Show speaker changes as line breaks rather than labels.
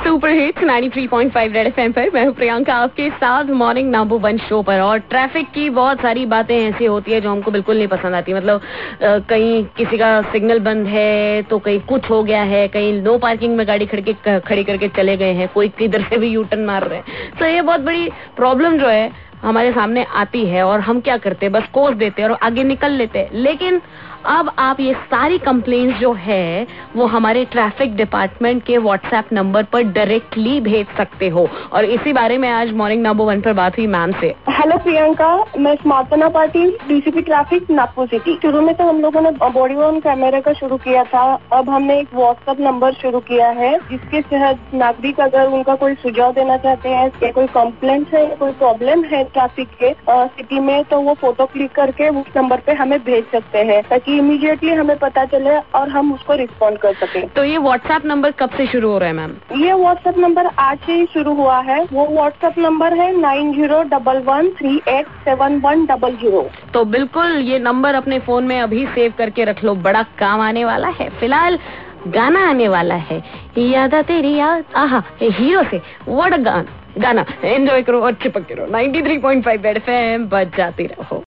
Super hits 93.5 red FM पर मैं हूँ प्रियंका आपके साथ मॉर्निंग नंबर 1 शो पर। और ट्रैफिक की बहुत सारी बातें ऐसी होती है जो हमको बिल्कुल नहीं पसंद आती। मतलब कहीं किसी का सिग्नल बंद है तो कहीं कुछ हो गया है, कहीं नो पार्किंग में गाड़ी खड़ी करके चले गए हैं, कोई किधर से भी यू टर्न मार रहे हैं। तो ये बहुत बड़ी प्रॉब्लम जो है हमारे सामने आती है और हम क्या करते हैं, बस कोस देते हैं और आगे निकल लेते हैं। लेकिन अब आप ये सारी कंप्लेंट्स जो है वो हमारे ट्रैफिक डिपार्टमेंट के व्हाट्सएप नंबर पर डायरेक्टली भेज सकते हो। और इसी बारे में आज मॉर्निंग नंबर 1 पर बात हुई मैम से।
हेलो प्रियंका, मैं Smartana Patil, DCP traffic, Nagpur city. शुरू में तो हम लोगों ने बॉडी ऑन कैमरा का शुरू किया था। अब हमने एक व्हाट्सएप नंबर शुरू किया है जिसके तहत नागरिक अगर उनका कोई सुझाव देना चाहते हैं या कोई कंप्लेंट है, कोई प्रॉब्लम है ट्रैफिक के सिटी में, तो वो फोटो क्लिक करके उस नंबर पे हमें भेज सकते हैं ताकि इमीडिएटली हमें पता चले और हम उसको रिस्पॉन्ड कर सकें।
तो ये व्हाट्सएप नंबर कब से शुरू हो रहा है मैम?
ये व्हाट्सएप नंबर आज से ही शुरू हुआ है। वो व्हाट्सएप नंबर है 9011387100।
तो बिल्कुल ये नंबर अपने फोन में अभी सेव करके रख लो, बड़ा काम आने वाला है। फिलहाल गाना आने वाला है, यादा तेरी याद, आहा हीरो से व्हाट अ गाना। एंजॉय करो और चिपक करो। 93.5 रेड एफएम बजाते रहो।